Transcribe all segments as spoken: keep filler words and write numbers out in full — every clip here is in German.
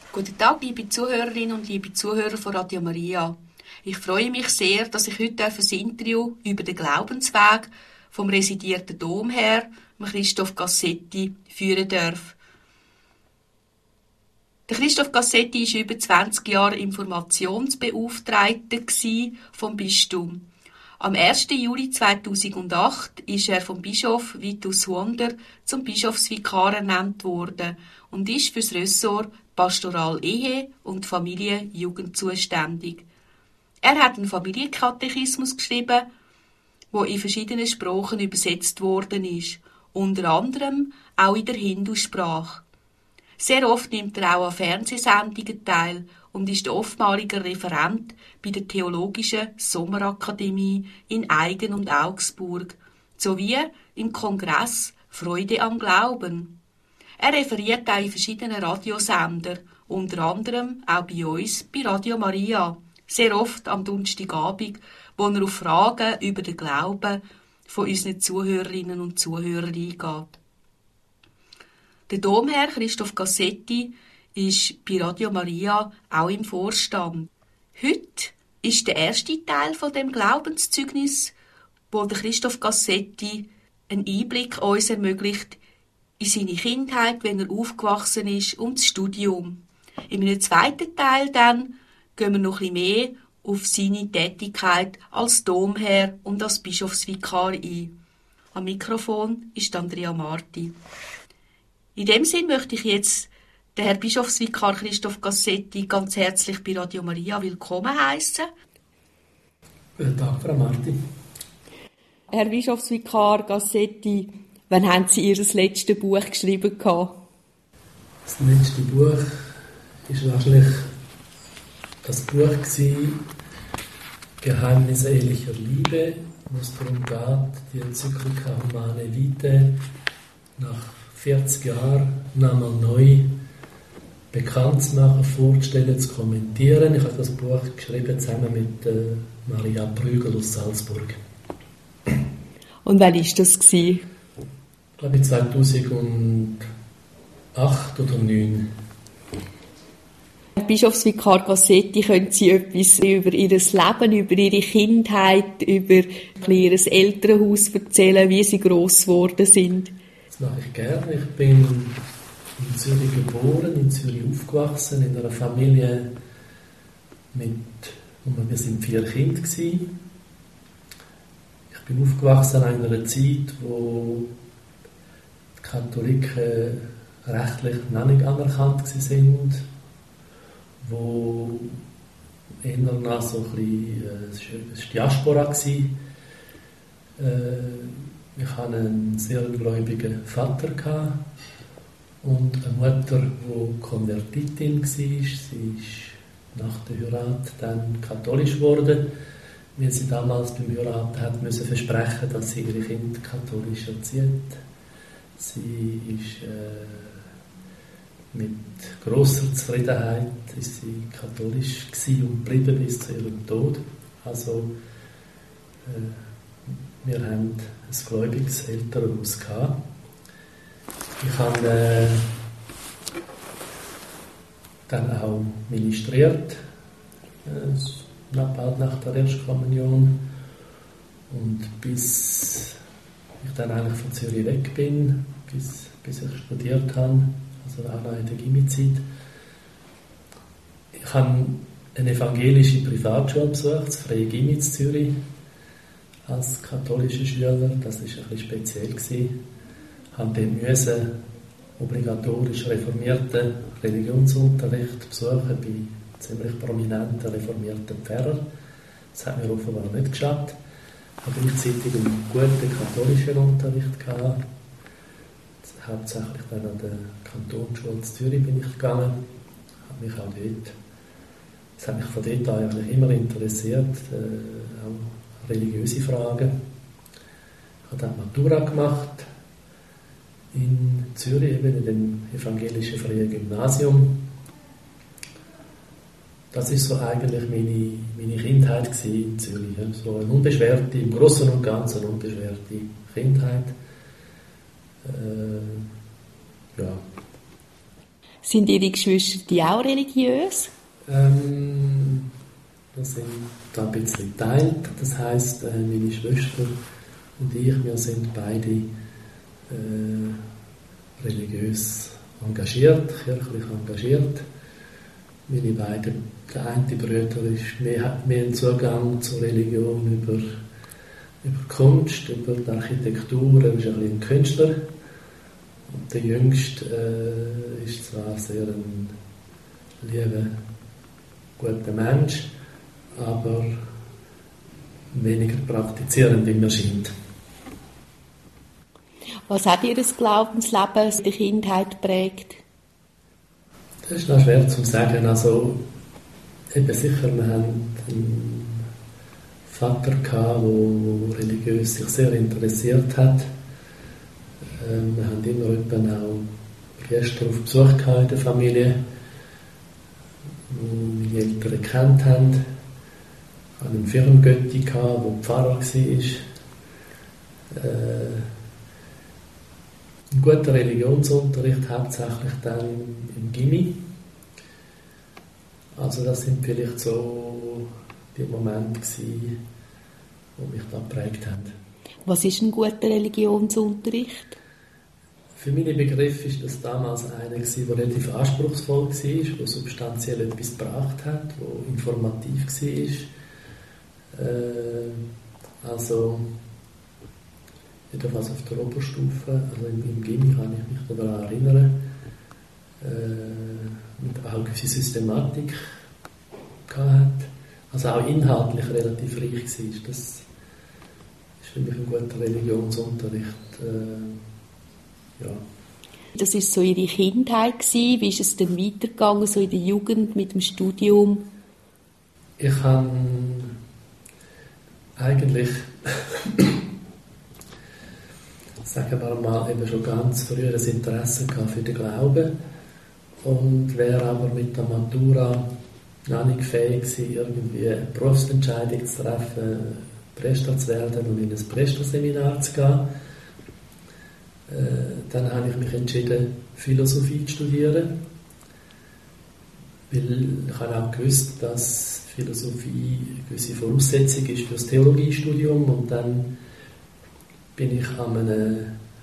Guten Tag, liebe Zuhörerinnen und liebe Zuhörer von Radio Maria. Ich freue mich sehr, dass ich heute ein Interview über den Glaubensweg vom residierten Domherr, Christoph Gassetti, führen darf. Der Christoph Gassetti war über zwanzig Jahre Informationsbeauftragter vom Bistum. Am ersten Juli zweitausendacht ist er vom Bischof Vitus Huonder zum Bischofsvikar ernannt worden und ist für das Ressort Pastoral Ehe und Familie Jugend zuständig. Er hat einen Familienkatechismus geschrieben, der in verschiedenen Sprachen übersetzt worden ist, unter anderem auch in der Hindusprache. Sehr oft nimmt er auch an Fernsehsendungen teil und ist oftmaliger Referent bei der Theologischen Sommerakademie in Aigen und Augsburg sowie im Kongress Freude am Glauben. Er referiert auch in verschiedenen Radiosendern, unter anderem auch bei uns bei Radio Maria, sehr oft am Donnerstagabend, wo er auf Fragen über den Glauben von unseren Zuhörerinnen und Zuhörern eingeht. Der Domherr Christoph Gassetti ist bei Radio Maria auch im Vorstand. Heute ist der erste Teil von dem Glaubenszeugnis, wo der Christoph Gassetti einen Einblick uns ermöglicht in seine Kindheit, wenn er aufgewachsen ist, und das Studium. In einem zweiten Teil dann gehen wir noch ein bisschen mehr auf seine Tätigkeit als Domherr und als Bischofsvikar ein. Am Mikrofon ist Andrea Marti. In dem Sinn möchte ich jetzt den Herrn Bischofsvikar Christoph Gassetti ganz herzlich bei Radio Maria willkommen heißen. Guten Tag, Frau Marti. Herr Bischofsvikar Gassetti, wann haben Sie Ihr letztes Buch geschrieben? Das letzte Buch war wahrscheinlich das Buch gewesen, Geheimnisse ehrlicher Liebe, wo es darum geht, die Enzyklika Humanae Vitae nach vierzig Jahren nochmal neu bekannt zu machen, vorzustellen, zu kommentieren. Ich habe das Buch geschrieben zusammen mit äh, Maria Prügel aus Salzburg. Und wann war das? Ich glaube zweitausendacht oder zweitausendneun. Herr Bischofsvikar Gassetti, können Sie etwas über Ihr Leben, über Ihre Kindheit, über Ihr Elternhaus erzählen, wie Sie gross geworden sind? Das mache ich gerne. Ich bin in Zürich geboren, in Zürich aufgewachsen, in einer Familie mit, wir sind vier Kinder gewesen. Ich bin aufgewachsen in einer Zeit, wo die Katholiken rechtlich noch nicht anerkannt waren, wo eher noch so ein bisschen, es war Diaspora. Ich hatte einen sehr gläubigen Vater und eine Mutter, die Konvertitin war. Sie ist nach der Heirat dann katholisch geworden, weil sie damals beim Heiraten hat müssen versprechen, dass sie ihre Kinder katholisch erzieht. Sie ist äh, mit grosser Zufriedenheit ist sie katholisch gewesen und geblieben bis zu ihrem Tod. Also äh, wir haben ein gläubiges Elternhaus gehabt. Ich habe äh, dann auch ministriert, äh, bald nach der Erstkommunion. Und bis ich dann eigentlich von Zürich weg bin, bis, bis ich studiert habe, also auch noch in der Gimmi-Zeit. Ich habe eine evangelische Privatschule besucht, das Freie Gimmi in Zürich, als katholischer Schüler. Das war ein bisschen speziell. Ich musste dort obligatorisch reformierten Religionsunterricht besuchen bei ziemlich prominenten reformierten Pfarrern. Das hat mir offenbar nicht geschafft. Ich hatte gleichzeitig einen guten katholischen Unterricht gehabt. Hauptsächlich dann an der Kantonsschule in Zürich bin ich gegangen. Habe mich auch dort, das hat mich von dort an eigentlich immer interessiert, äh, auch religiöse Fragen. Ich habe dann Matura gemacht in Zürich, eben in dem evangelischen Freien Gymnasium. Das war so eigentlich meine, meine Kindheit in Zürich. So eine unbeschwerte, im Großen und Ganzen unbeschwerte Kindheit. Äh, ja. Sind Ihre Geschwister die auch religiös? Ähm, das sind da ein bisschen geteilt. Das heisst, äh, meine Schwester und ich, wir sind beide äh, religiös engagiert, kirchlich engagiert. Meine beiden, der eine Bruder ist mehr, hat mehr einen Zugang zur Religion über, über Kunst, über die Architektur, er ist ein, ein Künstler. Und der Jüngste äh, ist zwar sehr ein lieber, guter Mensch, aber weniger praktizierend, wie mir scheint. Was hat Ihr Glaubensleben in der Kindheit geprägt? Das ist noch schwer zu sagen. Also, eben sicher, wir haben einen Vater gehabt, der religiös sich sehr interessiert hat. Ähm, wir haben immer eben auch Priester auf Besuch gehabt in der Familie, die meine Eltern gekannt haben. Ich hatte einen Firmengötti, der Pfarrer war. Äh, Ein guter Religionsunterricht, hauptsächlich dann im Gymi. Also das sind vielleicht so die Momente gewesen, die mich da geprägt haben. Was ist ein guter Religionsunterricht? Für meine Begriffe war das damals einer, der relativ anspruchsvoll war, der substanziell etwas gebracht hat, der informativ war. Äh, also jedenfalls auf der Oberstufe, also im, im Gymi kann ich mich daran erinnern, äh, mit auch gewisse Systematik gehabt, also auch inhaltlich relativ reich war. Das ist für mich ein guter Religionsunterricht. Äh, ja. Das war so Ihre Kindheit gewesen. Wie ist es dann weitergegangen, so in der Jugend mit dem Studium? Ich habe eigentlich sagen wir mal, eben schon ganz früh ein Interesse gehabt für den Glauben und wäre aber mit der Matura noch nicht fähig gewesen, irgendwie eine Berufsentscheidung zu treffen, Priester zu werden und in ein Priesterseminar zu gehen. Äh, dann habe ich mich entschieden, Philosophie zu studieren, weil ich habe auch gewusst, dass Philosophie eine gewisse Voraussetzung ist für das Theologiestudium und dann bin ich an einem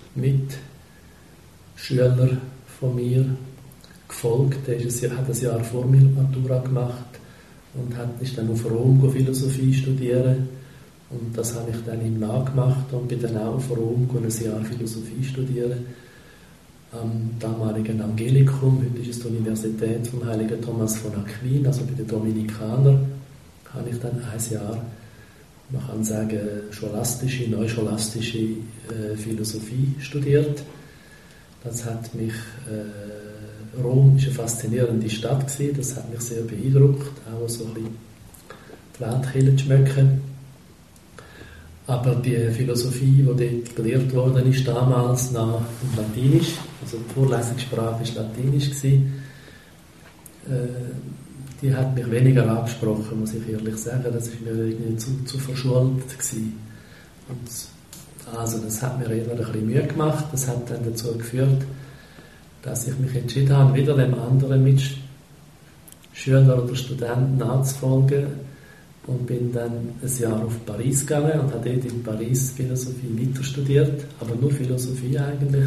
Mitschüler von mir gefolgt. Der ist ein, hat ein Jahr vor mir Matura gemacht und hat, ist dann auf Rom Philosophie studieren. Und das habe ich dann ihm nachgemacht und bin dann auch auf Rom ein Jahr Philosophie studieren. Am damaligen Angelikum, heute ist es die Universität vom heiligen Thomas von Aquin, also bei den Dominikanern, habe ich dann ein Jahr, man kann sagen, scholastische, neuscholastische äh, Philosophie studiert. Das hat mich, äh, Rom ist eine faszinierende Stadt gewesen, das hat mich sehr beeindruckt, auch so ein bisschen die Weltkirche zu schmecken. Aber die Philosophie, die dort gelehrt worden ist, damals noch in Latinisch, also die Vorlesungssprache war Latinisch gewesen, äh, die hat mich weniger angesprochen, muss ich ehrlich sagen. Das war mir irgendwie zu, zu verschult gewesen. Und also das hat mir eher ein bisschen Mühe gemacht. Das hat dann dazu geführt, dass ich mich entschieden habe, wieder dem anderen Mitschüler oder Studenten nachzufolgen und bin dann ein Jahr auf Paris gegangen und habe dort in Paris Philosophie weiter studiert, aber nur Philosophie eigentlich.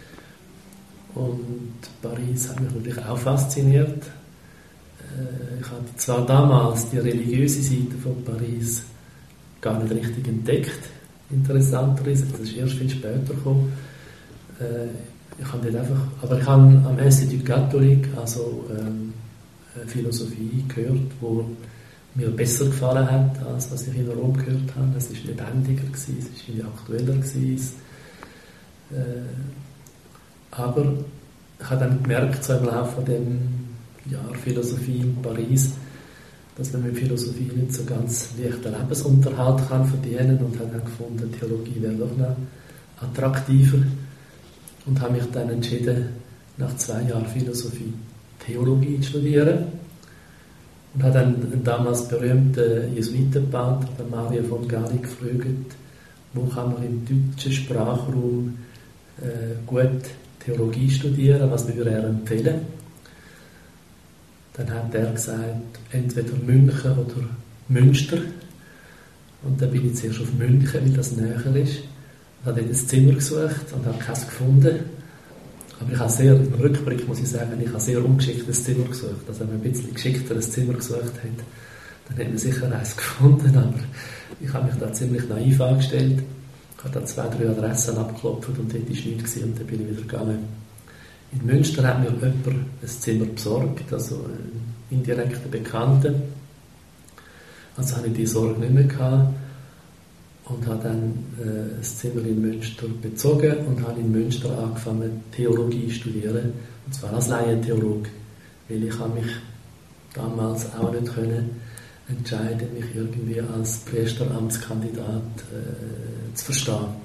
Und Paris hat mich natürlich auch fasziniert. Ich hatte zwar damals die religiöse Seite von Paris gar nicht richtig entdeckt, interessanterweise, das ist erst viel später gekommen. Ich habe dort einfach, aber ich habe am Institut Catholique, also ähm, Philosophie gehört, wo mir besser gefallen hat, als was ich in Rom gehört habe. Es war lebendiger, es war aktueller. Äh, aber ich habe dann gemerkt, so im Laufe von dem Jahr Philosophie in Paris, dass man mit Philosophie nicht so ganz leichten Lebensunterhalt kann verdienen und habe dann gefunden, Theologie wäre doch noch attraktiver und habe mich dann entschieden, nach zwei Jahren Philosophie Theologie zu studieren und habe dann einen damals berühmten Jesuitenpater, den Mario von Gali, gefragt, wo kann man im deutschen Sprachraum äh, gut Theologie studieren, was würde er empfehlen. Dann hat er gesagt, entweder München oder Münster. Und dann bin ich zuerst auf München, weil das näher ist. Ich habe dort ein Zimmer gesucht und habe keins gefunden. Aber ich habe sehr, im Rückblick muss ich sagen, ich habe sehr ungeschicktes Zimmer gesucht. Also wenn man ein bisschen geschickter ein Zimmer gesucht hat, dann hätte man sicher eins gefunden. Aber ich habe mich da ziemlich naiv angestellt. Ich habe da zwei, drei Adressen abgeklopft und dort war nichts und dann bin ich wieder gegangen. In Münster hat mir jemand ein Zimmer besorgt, also ein indirekter Bekannter. Also hatte ich die Sorge nicht mehr gehabt und habe dann äh, ein Zimmer in Münster bezogen und habe in Münster angefangen, Theologie zu studieren, und zwar als Laientheologe, weil ich habe mich damals auch nicht können entscheiden, mich irgendwie als Priesteramtskandidat äh, zu verstehen.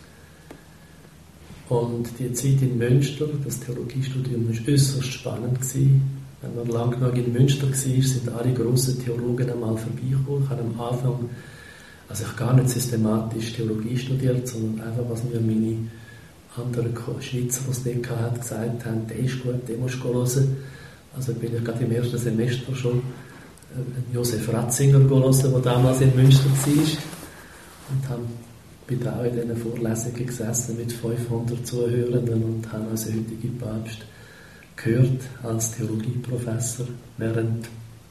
Und die Zeit in Münster, das Theologiestudium, war äußerst spannend gewesen. Wenn man lang genug in Münster war, sind alle grossen Theologen einmal vorbeigekommen. Ich habe am Anfang, also ich gar nicht systematisch Theologie studiert, sondern einfach, was mir meine anderen Schweizer, die es dort hatten, gesagt haben, der ist gut, den musst du hören. Also bin ich gerade im ersten Semester schon Josef Ratzinger hören, der damals in Münster war. Und habe bin da auch in diesen Vorlesungen gesessen mit fünfhundert Zuhörenden und habe als heutige Papst gehört als Theologieprofessor während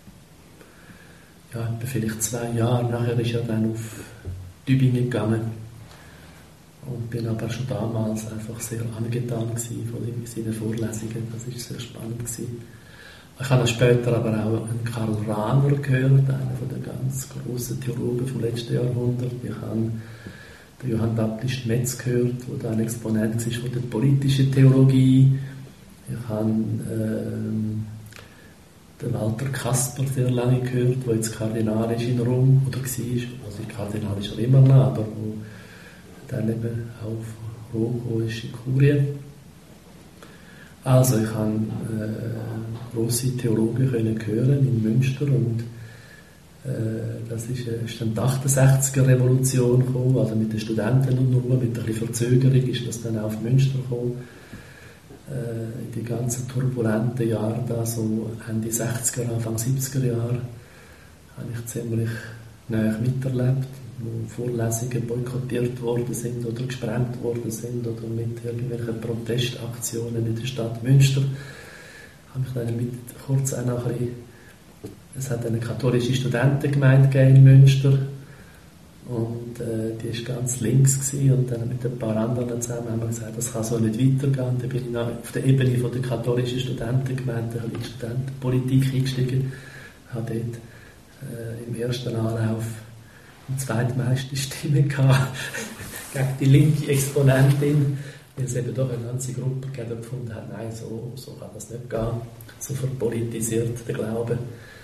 ja, vielleicht zwei Jahre. Nachher ist er dann auf Tübingen gegangen und bin aber schon damals einfach sehr angetan gewesen von seinen Vorlesungen. Das war sehr spannend gewesen. Ich habe später aber auch einen Karl Rahner gehört, einer der ganz grossen Theologen vom letzten Jahrhundert. Ich habe den Johann Baptist Metz gehört, der ein Exponent ist von der politischen Theologie. Ich habe ähm, den Walter Kasper sehr lange gehört, der jetzt Kardinal ist in Rom, oder war, also Kardinal ist er immer noch, aber wo dann eben auch Rom ist, in Kurien. Also ich habe äh, grosse Theologen können hören in Münster und äh, das ist, äh, ist dann die achtundsechziger Revolution gekommen, also mit den Studenten und nur mit ein bisschen Verzögerung ist das dann auf Münster gekommen. Äh, in die ganzen turbulenten Jahre, da so Ende sechziger, Anfang siebziger Jahre, habe ich ziemlich nahe miterlebt, wo Vorlesungen boykottiert worden sind oder gesprengt worden sind oder mit irgendwelchen Protestaktionen in der Stadt Münster. Ich habe mich dann mit kurz auch noch ein bisschen, es hat eine katholische Studentengemeinde in Münster und äh, die war ganz links gewesen, und dann mit ein paar anderen zusammen haben wir gesagt, das kann so nicht weitergehen. Dann bin ich dann auf der Ebene von der katholischen Studentengemeinde in die Studentenpolitik eingestiegen, habe dort äh, im ersten Anlauf die zweitmeiste Stimme gehabt gegen die linke Exponentin, weil es eben doch eine ganze Gruppe gefunden hat, nein, so, so kann das nicht gehen, so verpolitisiert der Glaube.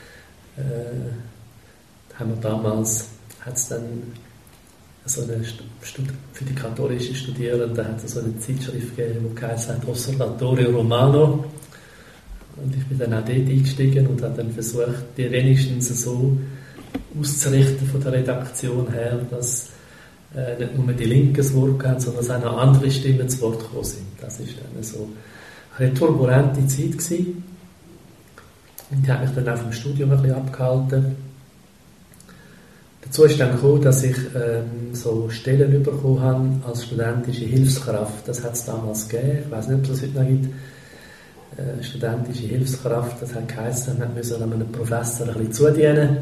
Äh, haben wir damals, hat es dann so eine Stud- für die katholischen Studierenden hat es so eine Zeitschrift gegeben, die geheißen hat Osservatorio Romano, und ich bin dann auch dort eingestiegen und habe dann versucht, die wenigstens so auszurichten von der Redaktion her, dass äh, nicht nur die Linken das Wort haben, sondern dass auch noch andere Stimmen zu Wort gekommen sind. Das war dann so eine turbulente Zeit gewesen. Und die hat mich dann auch vom Studium ein bisschen abgehalten. Dazu ist dann gekommen, dass ich ähm, so Stellen bekommen habe als studentische Hilfskraft. Das hat es damals gegeben. Ich weiß nicht, ob es das heute noch gibt. Äh, studentische Hilfskraft, das hat geheißen, man musste einem Professor ein bisschen zudienen,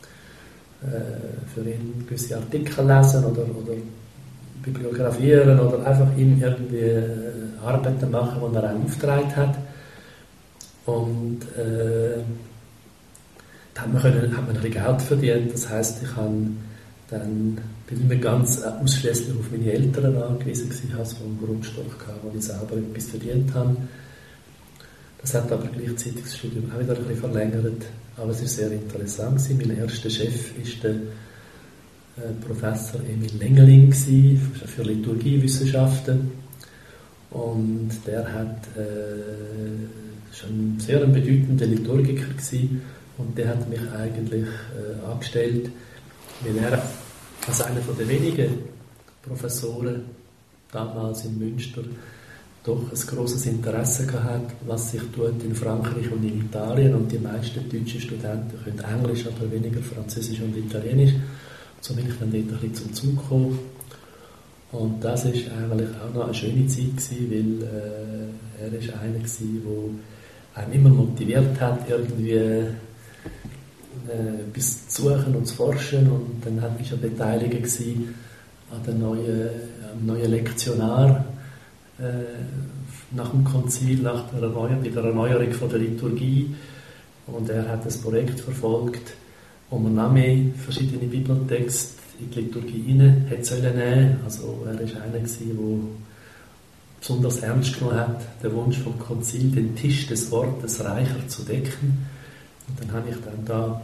für ihn gewisse Artikel lesen oder, oder bibliografieren oder einfach ihm irgendwie Arbeiten machen, die er einem aufgetragen hat. Und äh, da hat man, können, hat man ein bisschen Geld verdient. Das heisst, ich habe dann, bin nicht mehr ganz ausschließlich auf meine Eltern angewiesen gewesen, ich hatte so einen Grundstock gehabt, wo ich selber etwas verdient habe. Das hat aber gleichzeitig das Studium auch wieder ein bisschen verlängert. Aber es war sehr interessant. Mein erster Chef war der äh, Professor Emil Lengeling für Liturgiewissenschaften. Und der hat äh, schon sehr ein bedeutender Liturgiker gewesen. Und der hat mich eigentlich äh, angestellt, weil er als einer der wenigen Professoren damals in Münster doch ein grosses Interesse gehabt, was sich tut in Frankreich und in Italien, und die meisten deutschen Studenten können Englisch, aber weniger Französisch und Italienisch. So bin ich dann dort ein bisschen zum Zug gekommen. Und das war eigentlich auch noch eine schöne Zeit gewesen, weil äh, er ist einer gewesen, der einen immer motiviert hat, irgendwie äh, etwas zu suchen und zu forschen. Und dann war er beteiligt gewesen an der neuen, am neuen Lektionar nach dem Konzil, nach der Erneuerung, bei der Erneuerung von der Liturgie. Und er hat das Projekt verfolgt, wo man noch mehr verschiedene Bibeltexte in die Liturgie hinein nehmen sollen. Also er war einer, der besonders ernst genommen hat, den Wunsch vom Konzil, den Tisch des Wortes reicher zu decken. Und dann habe ich dann da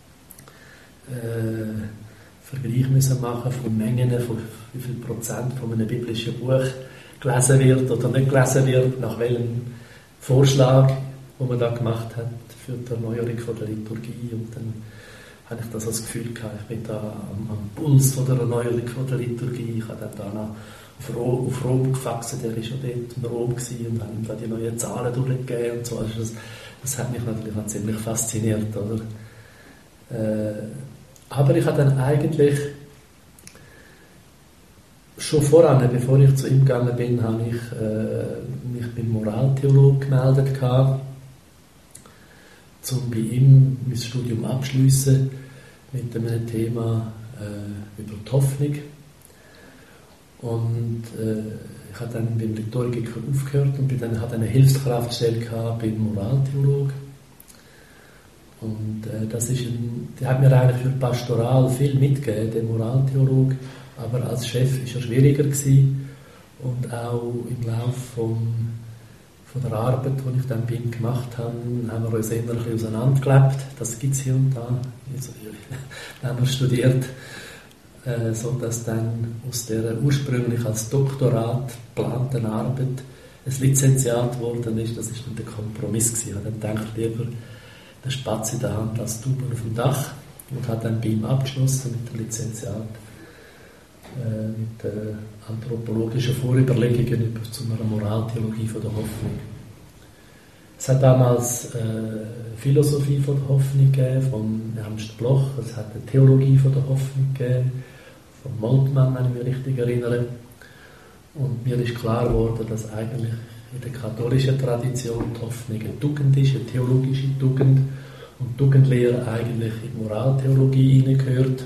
äh, Vergleich müssen machen von Mengen, von wie viel Prozent von einem biblischen Buch gelesen wird oder nicht gelesen wird, nach welchem Vorschlag, den man da gemacht hat für die Erneuerung von der Liturgie. Und dann habe ich das als Gefühl gehabt, ich bin da am, am Puls von der Erneuerung von der Liturgie. Ich habe dann da noch auf, Rom, auf Rom gefaxt, der war schon dort in Rom gewesen, und habe ihm da die neuen Zahlen durchgegeben und so. Also das, das hat mich natürlich auch ziemlich fasziniert, oder? Äh, aber ich habe dann eigentlich schon voran, bevor ich zu ihm gegangen bin, habe ich äh, mich beim Moraltheologen gemeldet gehabt, um bei ihm mein Studium abschliessen mit einem Thema äh, über die Hoffnung. Und äh, ich habe dann beim Liturgiker aufgehört und bin dann, hatte eine Hilfskraftstelle gehabt beim Moraltheologen. Und äh, das ist ein, der hat mir eigentlich für Pastoral viel mitgegeben, der Moraltheologe. Aber als Chef war er schwieriger gewesen. Und auch im Laufe vom, von der Arbeit, die ich dann bei ihm gemacht habe, haben wir uns eher ein bisschen auseinandergelebt. Das gibt es hier und da. Also, dann haben wir studiert, äh, sodass dann aus der ursprünglich als Doktorat geplanten Arbeit ein Lizenziat geworden ist. Das war dann der Kompromiss gewesen. Ich habe dann gedacht, lieber den Spatz in der Hand als Tauben auf dem Dach, und habe dann bei ihm abgeschlossen mit dem Lizenziat. Mit äh, anthropologischen Vorüberlegungen über zu einer Moraltheologie von der Hoffnung. Es hat damals äh, Philosophie von der Hoffnung gegeben, von Ernst Bloch, es hat eine Theologie von der Hoffnung gegeben, von Moltmann, wenn ich mich richtig erinnere. Und mir ist klar geworden, dass eigentlich in der katholischen Tradition die Hoffnung eine Tugend ist, eine theologische Tugend, und Tugendlehre eigentlich in die Moraltheologie hineingehört.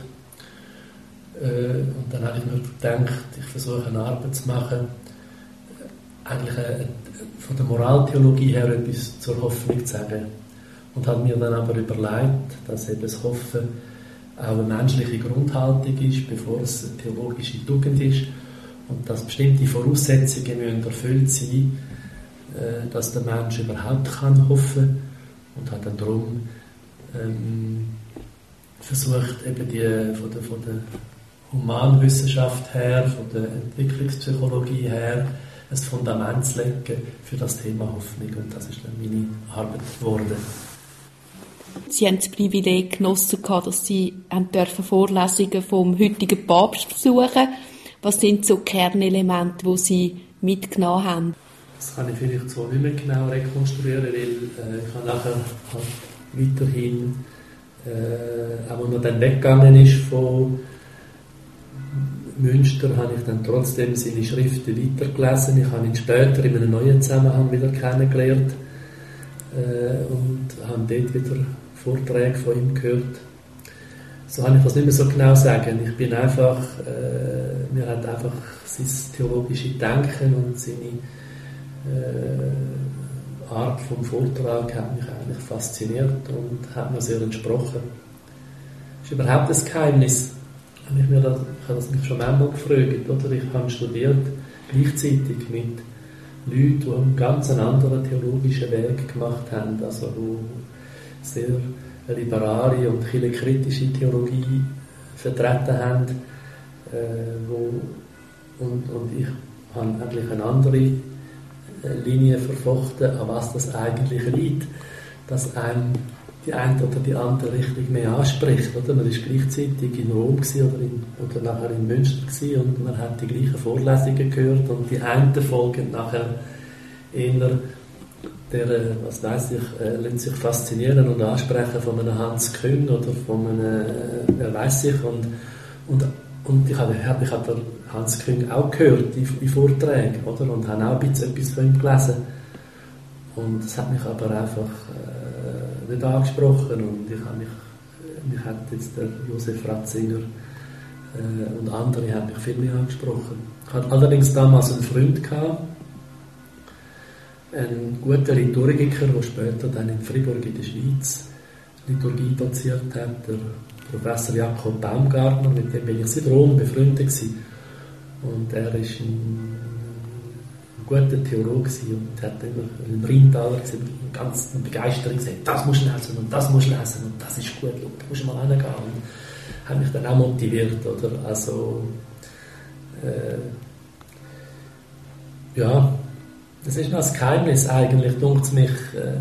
Und dann habe ich mir gedacht, ich versuche eine Arbeit zu machen, eigentlich eine, von der Moraltheologie her etwas zur Hoffnung zu sagen. Und habe mir dann aber überlegt, dass eben das Hoffen auch eine menschliche Grundhaltung ist, bevor es eine theologische Tugend ist, und dass bestimmte Voraussetzungen müssen erfüllt sein, dass der Mensch überhaupt kann hoffen, und habe dann darum ähm, versucht, eben die von der, von der Humanwissenschaft her, von der Entwicklungspsychologie her, ein Fundament zu legen für das Thema Hoffnung. Und das ist dann meine Arbeit geworden. Sie haben das Privileg genossen, dass Sie Vorlesungen vom heutigen Papst besuchen. Was sind so Kernelemente, die Sie mitgenommen haben? Das kann ich vielleicht so nicht mehr genau rekonstruieren, weil äh, ich habe nachher halt weiterhin, äh, auch wenn er dann weggegangen ist von Münster, habe ich dann trotzdem seine Schriften weitergelesen. Ich habe ihn später in einem neuen Zusammenhang wieder kennengelernt äh, und habe dort wieder Vorträge von ihm gehört. So kann ich das nicht mehr so genau sagen. Ich bin einfach, äh, mir hat einfach sein theologisches Denken und seine äh, Art vom Vortrag hat mich eigentlich fasziniert und hat mir sehr entsprochen. Das ist überhaupt ein Geheimnis. Ich, mir das, ich habe das mich schon einmal gefragt, oder? Ich habe studiert, gleichzeitig mit Leuten, die einen ganz anderen theologischen Weg gemacht haben, also die sehr liberale und kirchenkritische Theologie vertreten haben, äh, wo, und, und ich habe eigentlich eine andere Linie verfochten, an was das eigentlich liegt, dass einem die eine oder die andere Richtung mehr anspricht. Oder? Man war gleichzeitig in Rom oder, in, oder nachher in Münster gewesen, und man hat die gleichen Vorlesungen gehört, und die einen folgen nachher eher der, was weiss ich, äh, lässt sich faszinieren und ansprechen von einem Hans Küng oder von einem, äh, wer weiss ich, und, und, und ich habe ich hab Hans Küng auch gehört in, in Vorträgen, oder? Und habe auch ein bisschen etwas von ihm gelesen. Und es hat mich aber einfach äh, nicht angesprochen, und ich habe mich, mich hat jetzt der Josef Ratzinger äh, und andere haben mich viel mehr angesprochen. Ich hatte allerdings damals einen Freund gehabt, ein guter Liturgiker, der später dann in Fribourg in der Schweiz Liturgie doziert hat, der Professor Jakob Baumgartner, mit dem bin ich seit Rom befreundet gewesen. Und er ist ein, ein guter Theologe und hat immer im Rheintaler ganz begeistert gesagt, das musst du lesen und das musst du lesen und das ist gut, da musst du mal hingehen. Und hat mich dann auch motiviert, oder? Also äh, ja, das ist noch ein Geheimnis eigentlich, denkt mich, äh,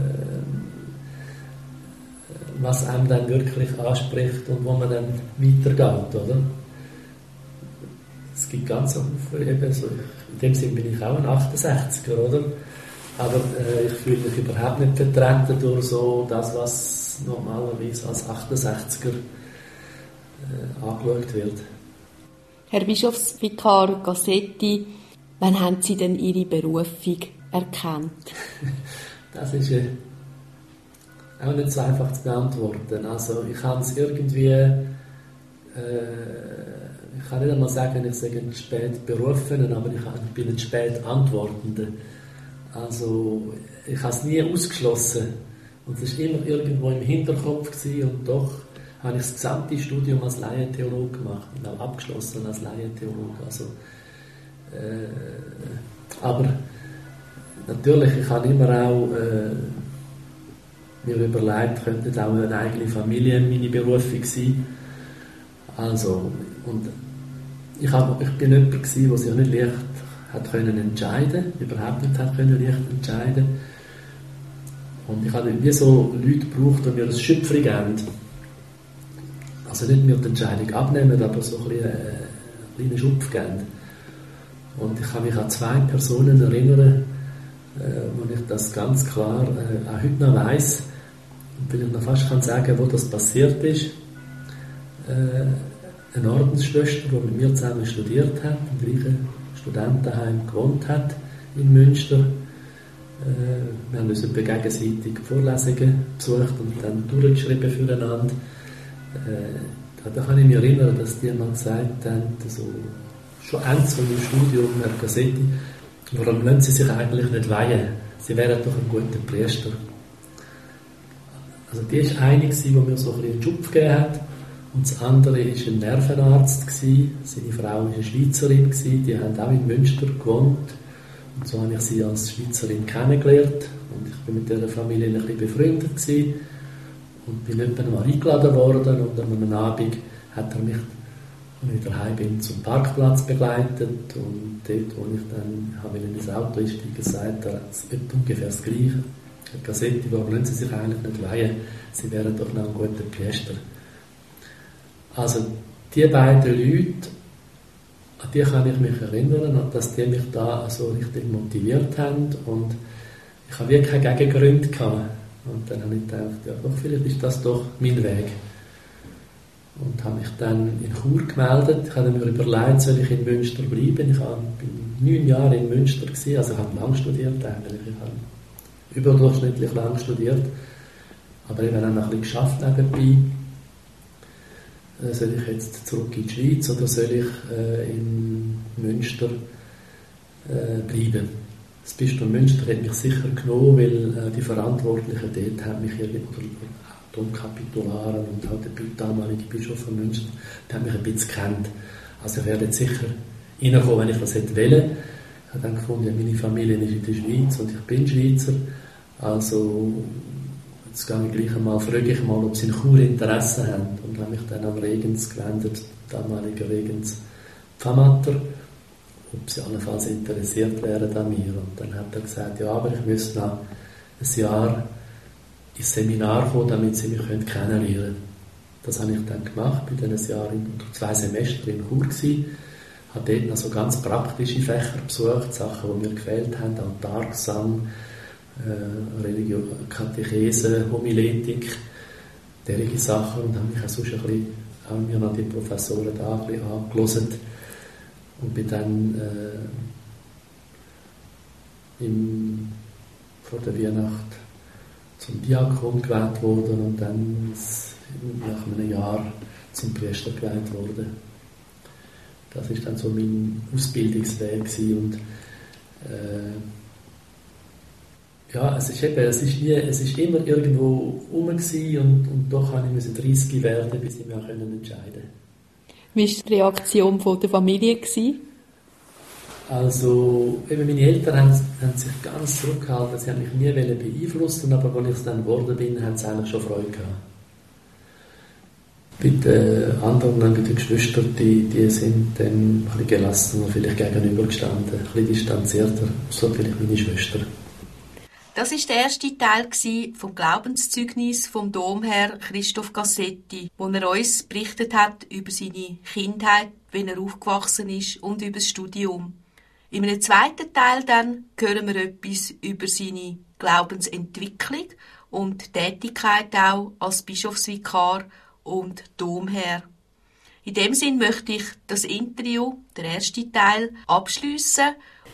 was einem dann wirklich anspricht und wo man dann weitergeht, oder? Es gibt ganz viele, eben so, in dem Sinne bin ich auch ein achtundsechziger, oder? Aber äh, ich fühle mich überhaupt nicht vertreten durch so das, was normalerweise als achtundsechziger äh, angeschaut wird. Herr Bischofsvikar Cassetti, wann haben Sie denn Ihre Berufung erkannt? Das ist äh, auch nicht so einfach zu beantworten. Also ich habe es irgendwie, äh, ich kann nicht einmal sagen, ich sage ein spät Berufener, aber ich bin ein spät Antwortender. Also ich habe es nie ausgeschlossen. Und es war immer irgendwo im Hinterkopf gewesen, und doch habe ich das gesamte Studium als Laientheologe gemacht und auch abgeschlossen als Laientheologe. Also, äh, aber natürlich, ich habe immer auch äh, mir überlegt, könnte auch eine eigene Familie meine Berufung sein. Also, und ich, hab, ich bin jemand gewesen, der sich nicht leicht hat können entscheiden, überhaupt nicht hat können leicht entscheiden. Und ich habe wie so Leute gebraucht, die mir ein Schöpfung geben. Also nicht mir die Entscheidung abnehmen, aber so ein bisschen, äh, einen kleinen Schupf geben. Und ich kann mich an zwei Personen erinnern, äh, wo ich das ganz klar äh, auch heute noch weiss, und will ich noch fast kann sagen, wo das passiert ist. Äh, eine Ordensschwester, die mit mir zusammen studiert hat, im gleichen Studentenheim gewohnt hat in Münster. Äh, wir haben uns gegenseitig Vorlesungen besucht und dann durchgeschrieben füreinander. Äh, da kann ich mich erinnern, dass die mal gesagt haben, so, schon eins von dem Studium, Herr Cassetti, warum lassen Sie sich eigentlich nicht weihen? Sie wären doch ein guter Priester. Also die war eine, die mir so ein bisschen einen Schupf gegeben hat. Und das andere war ein Nervenarzt. Seine Frau war eine Schweizerin. Die haben auch in Münster gewohnt. Und so habe ich sie als Schweizerin kennengelernt. Und ich war mit dieser Familie ein bisschen befreundet. Und bin irgendwann mal eingeladen worden. Und an einem Abend hat er mich, als ich daheim bin, zum Parkplatz begleitet. Und dort, wo ich dann habe in das Auto einsteigen, gesagt er, es wird ungefähr das Gleiche. Herr Cassetti, warum lassen Sie sich eigentlich nicht weihen? Sie wären doch noch ein guter Priester. Also die beiden Leute, an die kann ich mich erinnern, dass die mich da so richtig motiviert haben, und ich habe wirklich keine Gegengründe gehabt. Und dann habe ich gedacht, ja doch, vielleicht ist das doch mein Weg. Und habe mich dann in Chur gemeldet. Ich habe mir überlegt, soll ich in Münster bleiben. Ich war neun Jahre in Münster gewesen, also ich habe lang studiert eigentlich. Ich habe überdurchschnittlich lang studiert, aber ich habe dann noch ein bisschen geschafft nebenbei. Soll ich jetzt zurück in die Schweiz oder soll ich äh, in Münster äh, bleiben? Das Bistum Münster hat mich sicher genommen, weil äh, die Verantwortlichen dort haben mich irgendwie, oder die Domkapitularen und auch der damalige Bischof von Münster, die haben mich ein bisschen gekannt. Also ich werde jetzt sicher reinkommen, wenn ich das hätte wollen. Ich habe dann gefunden, ja, meine Familie ist in der Schweiz und ich bin Schweizer, also jetzt gehe ich gleich einmal, frage ich mal, ob sie in Chur Interesse haben, und habe mich dann an Regens gewendet, damaliger Regens Pfarrmatter, ob sie allenfalls interessiert wären an mir. Und dann hat er gesagt, ja, aber ich müsste noch ein Jahr ins Seminar kommen, damit sie mich kennenlernen können. Das habe ich dann gemacht, bin dann ein Jahr in zwei Semester in Chur gewesen, habe dort noch so ganz praktische Fächer besucht, Sachen, die mir gefehlt haben, Altargesang, äh, Religion, Katechese, Homiletik, derige Sachen, und habe mich auch sonst ein bisschen, haben mir noch die Professoren da ein bisschen angehört und bin dann äh, im, vor der Weihnacht zum Diakon gewählt worden und dann nach einem Jahr zum Priester gewählt worden. Das war dann so mein Ausbildungsweg gewesen. Und äh, ja, es ist eben, es ist nie, es ist immer irgendwo rum gewesen und, und doch musste ich dreißig werden, bis ich mich auch entscheiden konnte. Wie war die Reaktion von der Familie gewesen? Also, eben meine Eltern haben, haben sich ganz zurückgehalten, sie haben mich nie beeinflussen, aber als ich es dann geworden bin, haben sie eigentlich schon Freude gehabt. Bei den anderen, bei den Geschwistern, die, die sind dann ein bisschen gelassener, vielleicht gegenübergestanden, ein bisschen distanzierter, so vielleicht meine Schwester. Das war der erste Teil vom Glaubenszeugnis vom Domherr Christoph Cassetti, wo er uns berichtet hat über seine Kindheit, wenn er aufgewachsen ist, und über das Studium. In einem zweiten Teil dann hören wir etwas über seine Glaubensentwicklung und Tätigkeit auch als Bischofsvikar und Domherr. In dem Sinn möchte ich das Interview, der erste Teil, abschliessen